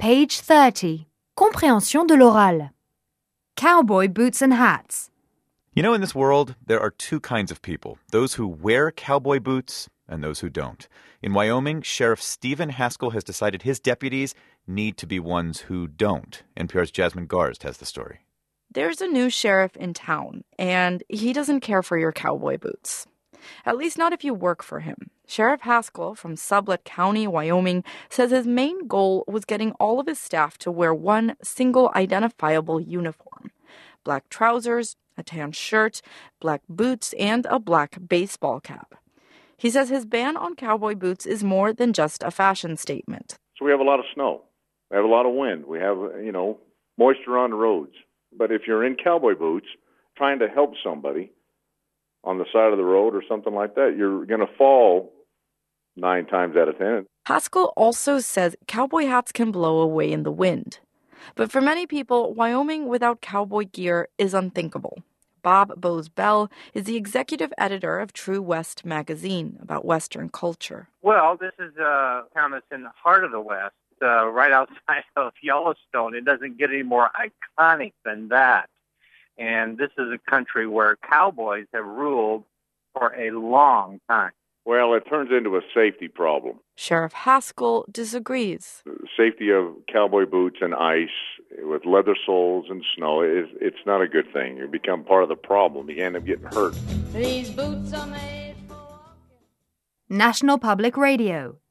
Page 30. Compréhension de l'oral. Cowboy boots and hats. You know, in this world, there are two kinds of people, those who wear cowboy boots and those who don't. In Wyoming, Sheriff Stephen Haskell has decided his deputies need to be ones who don't. NPR's Jasmine Garst has the story. There's a new sheriff in town, and he doesn't care for your cowboy boots. At least not if you work for him. Sheriff Haskell from Sublette County, Wyoming, says his main goal was getting all of his staff to wear one single identifiable uniform. Black trousers, a tan shirt, black boots, and a black baseball cap. He says his ban on cowboy boots is more than just a fashion statement. So we have a lot of snow. We have a lot of wind. We have, moisture on the roads. But if you're in cowboy boots trying to help somebody on the side of the road or something like that, you're going to fall 9 times out of 10. Haskell also says cowboy hats can blow away in the wind. But for many people, Wyoming without cowboy gear is unthinkable. Bob Bose-Bell is the executive editor of True West magazine about Western culture. Well, this is a town that's in the heart of the West, right outside of Yellowstone. It doesn't get any more iconic than that. And this is a country where cowboys have ruled for a long time. Well, it turns into a safety problem. Sheriff Haskell disagrees. The safety of cowboy boots and ice with leather soles and snow, it's not a good thing. You become part of the problem. You end up getting hurt. National Public Radio,